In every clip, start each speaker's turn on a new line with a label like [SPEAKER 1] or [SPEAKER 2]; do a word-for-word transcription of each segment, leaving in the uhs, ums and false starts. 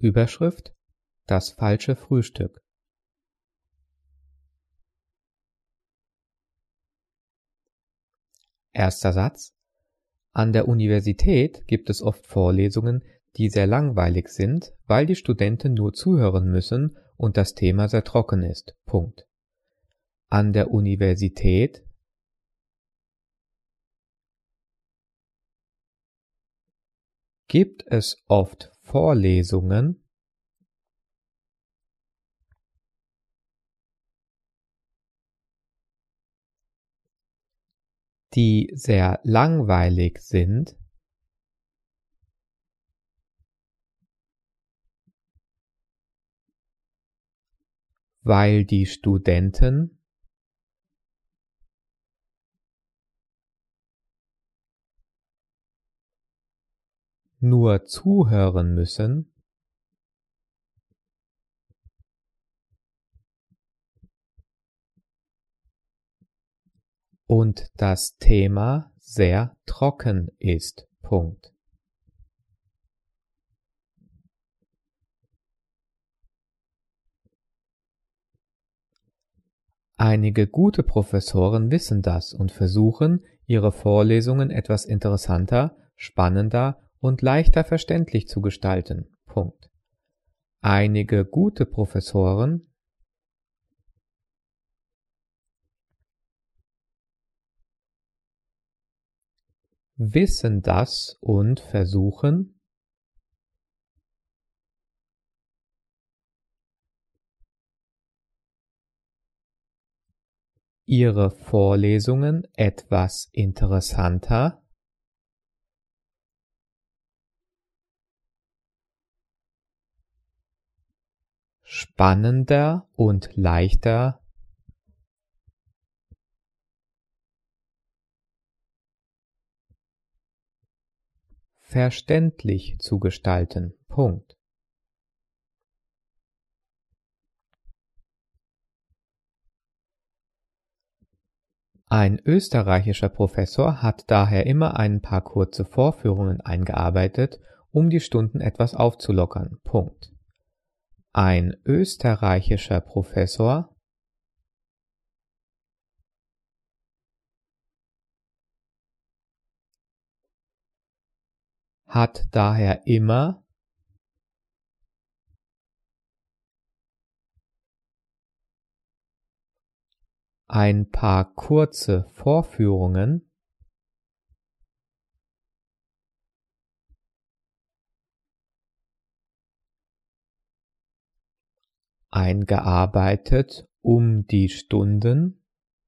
[SPEAKER 1] Überschrift: Das falsche Frühstück. Erster Satz: An der Universität gibt es oft Vorlesungen, die sehr langweilig sind, weil die Studenten nur zuhören müssen und das Thema sehr trocken ist. Punkt. An der Universität gibt es oft Vorlesungen, die sehr langweilig sind, weil die Studenten nur zuhören müssen und das Thema sehr trocken ist. Punkt. Einige gute Professoren wissen das und versuchen, ihre Vorlesungen etwas interessanter, spannender und leichter verständlich zu gestalten. Punkt. Einige gute Professoren wissen das und versuchen, ihre Vorlesungen etwas interessanter, spannender und leichter verständlich zu gestalten. Punkt. Ein österreichischer Professor hat daher immer ein paar kurze Vorführungen eingearbeitet, um die Stunden etwas aufzulockern. Punkt. Ein österreichischer Professor hat daher immer ein paar kurze Vorführungen eingearbeitet, um die Stunden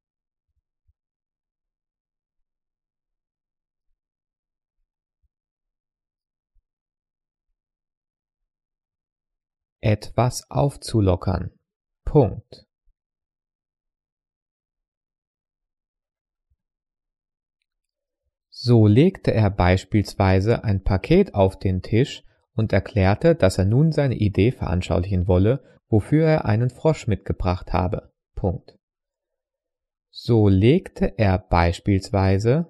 [SPEAKER 1] etwas aufzulockern. Punkt. So legte er beispielsweise ein Paket auf den Tisch und erklärte, dass er nun seine Idee veranschaulichen wolle, wofür er einen Frosch mitgebracht habe. Punkt. So legte er beispielsweise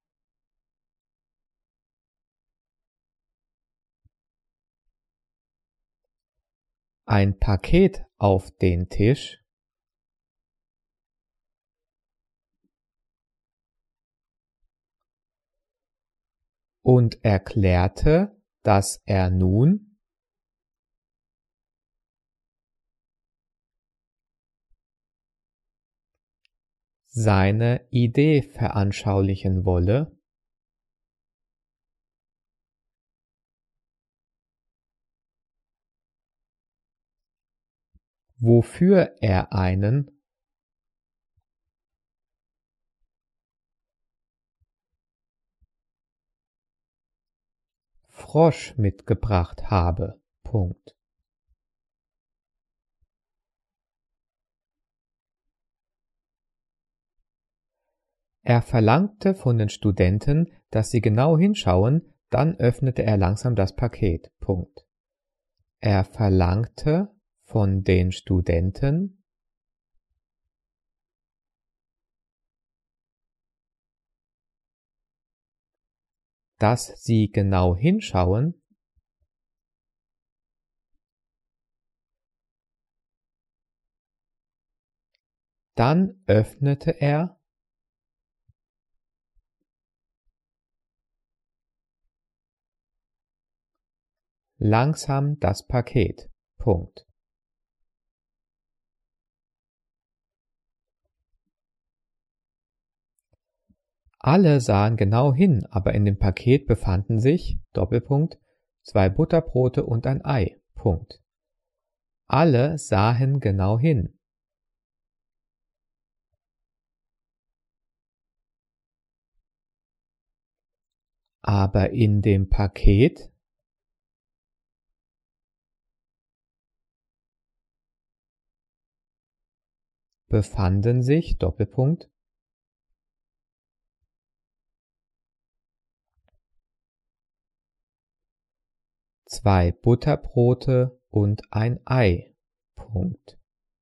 [SPEAKER 1] ein Paket auf den Tisch und erklärte, dass er nun seine Idee veranschaulichen wolle, wofür er einen Frosch mitgebracht habe. Punkt. Er verlangte von den Studenten, dass sie genau hinschauen, dann öffnete er langsam das Paket. Punkt. Er verlangte von den Studenten, dass sie genau hinschauen, Dann öffnete er langsam das Paket. Punkt. Alle sahen genau hin, aber in dem Paket befanden sich Doppelpunkt zwei Butterbrote und ein Ei. Punkt. Alle sahen genau hin. Aber in dem Paket befanden sich Doppelpunkt zwei Butterbrote und ein Ei. Punkt.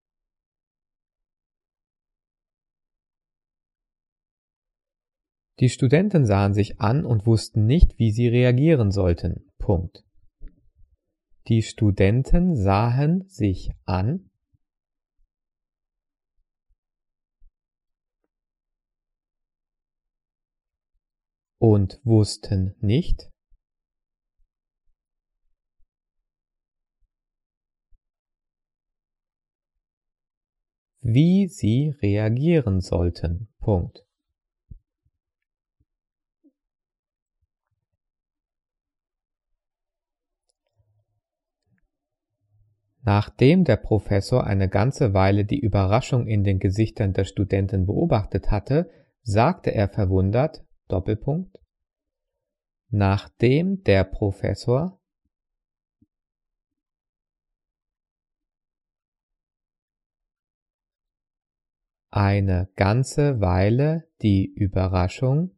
[SPEAKER 1] Die Studenten sahen sich an und wussten nicht, wie sie reagieren sollten. Punkt. Die Studenten sahen sich an und wussten nicht, wie sie reagieren sollten. Punkt. Nachdem der Professor eine ganze Weile die Überraschung in den Gesichtern der Studenten beobachtet hatte, sagte er verwundert, Doppelpunkt, nachdem der Professor eine ganze Weile die Überraschung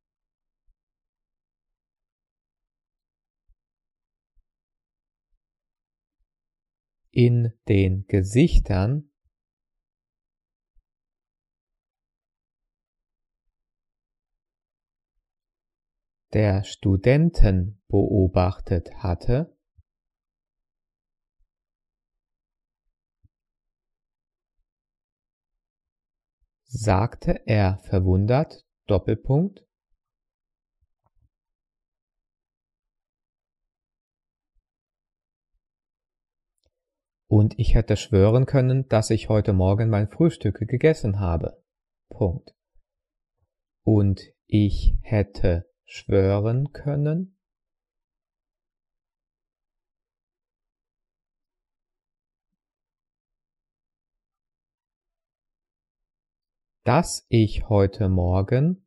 [SPEAKER 1] in den Gesichtern der Studenten beobachtet hatte, sagte er verwundert, Doppelpunkt, und ich hätte schwören können, dass ich heute Morgen mein Frühstück gegessen habe. Punkt. Und ich hätte schwören können, dass ich heute Morgen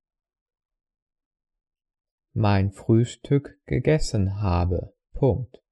[SPEAKER 1] mein Frühstück gegessen habe. Punkt.